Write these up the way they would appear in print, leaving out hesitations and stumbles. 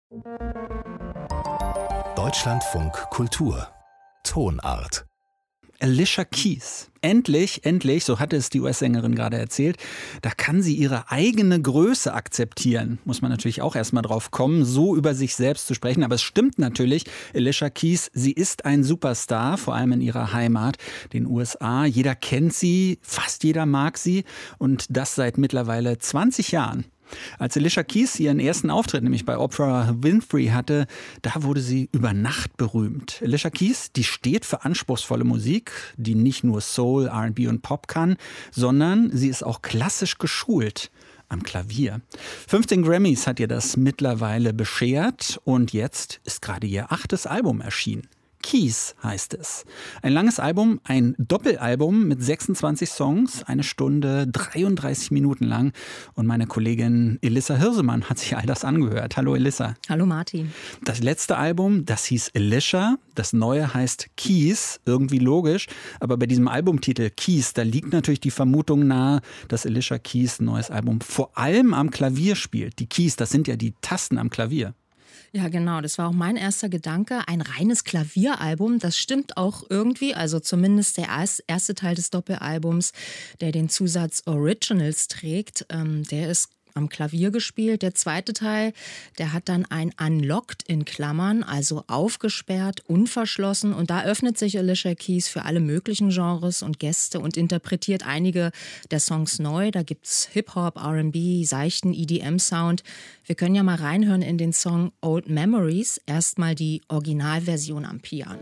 Deutschlandfunk Kultur Tonart. Alicia Keys. Endlich, so hatte es die US-Sängerin gerade erzählt, da kann sie ihre eigene Größe akzeptieren. Muss man natürlich auch erstmal drauf kommen, so über sich selbst zu sprechen. Aber es stimmt natürlich, Alicia Keys, sie ist ein Superstar, vor allem in ihrer Heimat, den USA. Jeder kennt sie, fast jeder mag sie und das seit mittlerweile 20 Jahren. Als Alicia Keys ihren ersten Auftritt nämlich bei Oprah Winfrey hatte, da wurde sie über Nacht berühmt. Alicia Keys, die steht für anspruchsvolle Musik, die nicht nur Soul, R&B und Pop kann, sondern sie ist auch klassisch geschult am Klavier. 15 Grammys hat ihr das mittlerweile beschert und jetzt ist gerade ihr 8. Album erschienen. Keys heißt es. Ein langes Album, ein Doppelalbum mit 26 Songs, 1 Stunde 33 Minuten lang. Und meine Kollegin Elissa Hirsemann hat sich all das angehört. Hallo Elissa. Hallo Martin. Das letzte Album, das hieß Alicia. Das neue heißt Keys, irgendwie logisch. Aber bei diesem Albumtitel Keys, da liegt natürlich die Vermutung nahe, dass Alicia Keys neues Album vor allem am Klavier spielt. Die Keys, das sind ja die Tasten am Klavier. Ja, genau. Das war auch mein erster Gedanke. Ein reines Klavieralbum, das stimmt auch irgendwie. Also zumindest der erste Teil des Doppelalbums, der den Zusatz Originals trägt, der ist am Klavier gespielt. Der zweite Teil, der hat dann ein Unlocked in Klammern, also aufgesperrt, unverschlossen. Und da öffnet sich Alicia Keys für alle möglichen Genres und Gäste und interpretiert einige der Songs neu. Da gibt's Hip-Hop, R&B, seichten EDM-Sound. Wir können ja mal reinhören in den Song Old Memories. Erstmal die Originalversion am Piano.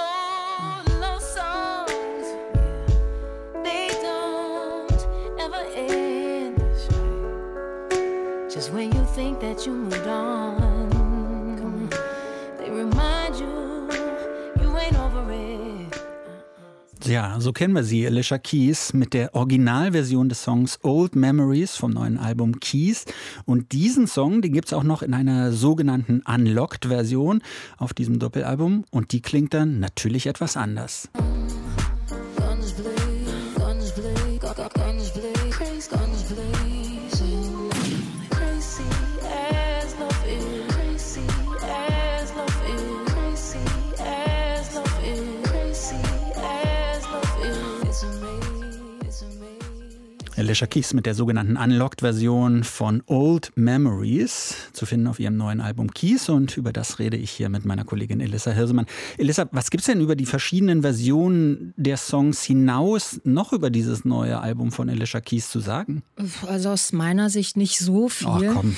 Just when you think that you moved on, come on, they remind you, you ain't over it. Ja, so kennen wir sie, Alicia Keys, mit der Originalversion des Songs Old Memories vom neuen Album Keys. Und diesen Song, den gibt es auch noch in einer sogenannten Unlocked-Version auf diesem Doppelalbum. Und die klingt dann natürlich etwas anders. Alicia Keys mit der sogenannten Unlocked-Version von Old Memories, zu finden auf ihrem neuen Album Keys. Und über das rede ich hier mit meiner Kollegin Elissa Hirsemann. Elissa, was gibt's denn über die verschiedenen Versionen der Songs hinaus noch über dieses neue Album von Alicia Keys zu sagen? Also aus meiner Sicht nicht so viel. Ach, komm.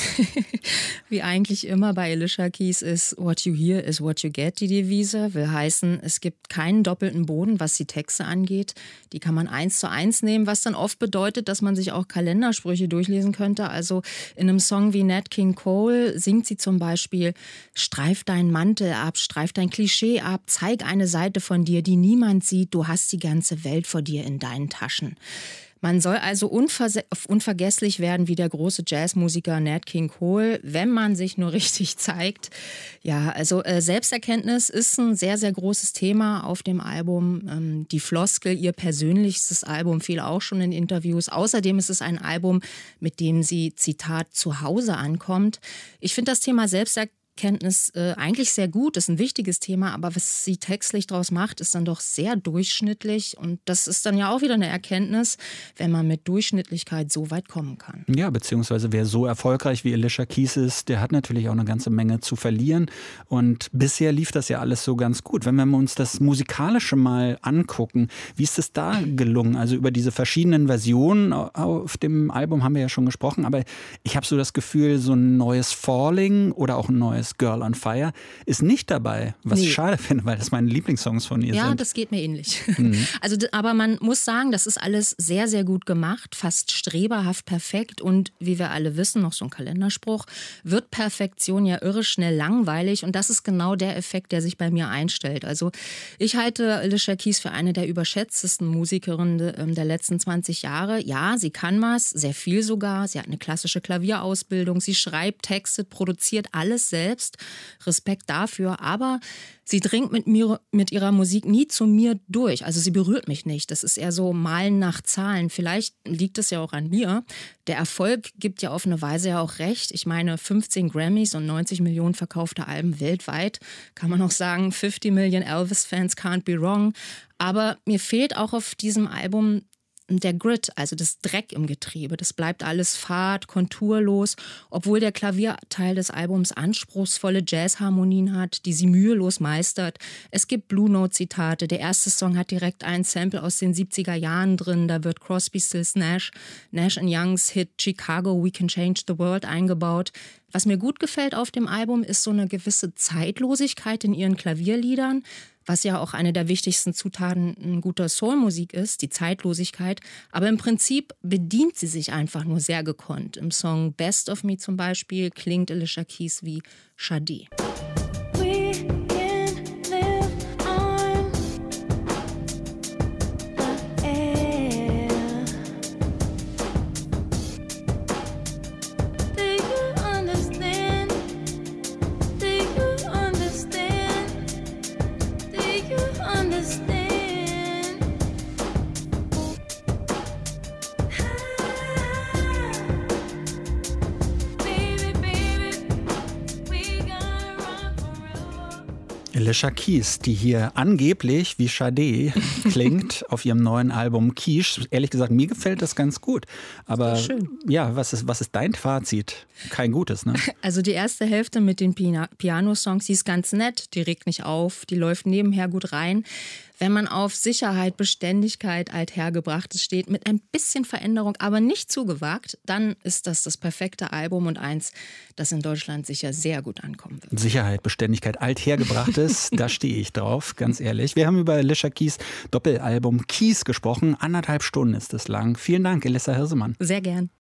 Wie eigentlich immer bei Alicia Keys ist What you hear is what you get, die Devise. Will heißen, es gibt keinen doppelten Boden, was die Texte angeht. Die kann man 1:1 nehmen, was dann oft bedeutet, dass man sich auch Kalendersprüche durchlesen könnte. Also in einem Song wie Nat King Cole singt sie zum Beispiel: Streif deinen Mantel ab, streif dein Klischee ab, zeig eine Seite von dir, die niemand sieht, du hast die ganze Welt vor dir in deinen Taschen. Man soll also unvergesslich werden wie der große Jazzmusiker Nat King Cole, wenn man sich nur richtig zeigt. Ja, also Selbsterkenntnis ist ein sehr, sehr großes Thema auf dem Album. Die Floskel, ihr persönlichstes Album, fiel auch schon in Interviews. Außerdem ist es ein Album, mit dem sie, Zitat, zu Hause ankommt. Ich finde das Thema Selbsterkenntnis eigentlich sehr gut, ist ein wichtiges Thema, aber was sie textlich draus macht, ist dann doch sehr durchschnittlich und das ist dann ja auch wieder eine Erkenntnis, wenn man mit Durchschnittlichkeit so weit kommen kann. Ja, beziehungsweise wer so erfolgreich wie Alicia Keys ist, der hat natürlich auch eine ganze Menge zu verlieren und bisher lief das ja alles so ganz gut. Wenn wir uns das Musikalische mal angucken, wie ist es da gelungen? Also über diese verschiedenen Versionen auf dem Album haben wir ja schon gesprochen, aber ich habe so das Gefühl, so ein neues Falling oder auch ein neues Girl on Fire ist nicht dabei, was ich schade finde, weil das meine Lieblingssongs von ihr sind. Ja, das geht mir ähnlich. Also, aber man muss sagen, das ist alles sehr, sehr gut gemacht, fast streberhaft perfekt und wie wir alle wissen, noch so ein Kalenderspruch, wird Perfektion ja irre schnell langweilig und das ist genau der Effekt, der sich bei mir einstellt. Also ich halte Alicia Keys für eine der überschätztesten Musikerinnen der letzten 20 Jahre. Ja, sie kann was, sehr viel sogar. Sie hat eine klassische Klavierausbildung, sie schreibt, textet, produziert alles selbst. umsetzt. Respekt dafür. Aber sie dringt mit ihrer Musik nie zu mir durch. Also sie berührt mich nicht. Das ist eher so Malen nach Zahlen. Vielleicht liegt es ja auch an mir. Der Erfolg gibt ja auf eine Weise ja auch recht. Ich meine, 15 Grammys und 90 Millionen verkaufte Alben weltweit. Kann man auch sagen, 50 Million Elvis-Fans can't be wrong. Aber mir fehlt auch auf diesem Album der Grit, also das Dreck im Getriebe. Das bleibt alles fad, konturlos, obwohl der Klavierteil des Albums anspruchsvolle Jazzharmonien hat, die sie mühelos meistert. Es gibt Blue Note-Zitate. Der erste Song hat direkt ein Sample aus den 70er Jahren drin. Da wird Crosby, Stills, Nash Youngs Hit Chicago, We Can Change the World eingebaut. Was mir gut gefällt auf dem Album, ist so eine gewisse Zeitlosigkeit in ihren Klavierliedern, was ja auch eine der wichtigsten Zutaten in guter Soulmusik ist, die Zeitlosigkeit. Aber im Prinzip bedient sie sich einfach nur sehr gekonnt. Im Song Best of Me zum Beispiel klingt Alicia Keys wie Sade. Alicia Keys, die hier angeblich wie Sade klingt auf ihrem neuen Album Quiche. Ehrlich gesagt, mir gefällt das ganz gut. Aber ja, was ist dein Fazit? Kein gutes, ne? Also die erste Hälfte mit den Piano-Songs, die ist ganz nett, die regt nicht auf, die läuft nebenher gut rein. Wenn man auf Sicherheit, Beständigkeit, Althergebrachtes steht, mit ein bisschen Veränderung, aber nicht zu gewagt, dann ist das perfekte Album und eins, das in Deutschland sicher sehr gut ankommen wird. Sicherheit, Beständigkeit, Althergebrachtes, da stehe ich drauf, ganz ehrlich. Wir haben über Alicia Keys Doppelalbum Keys gesprochen. 1,5 Stunden ist es lang. Vielen Dank, Elissa Hirsemann. Sehr gern.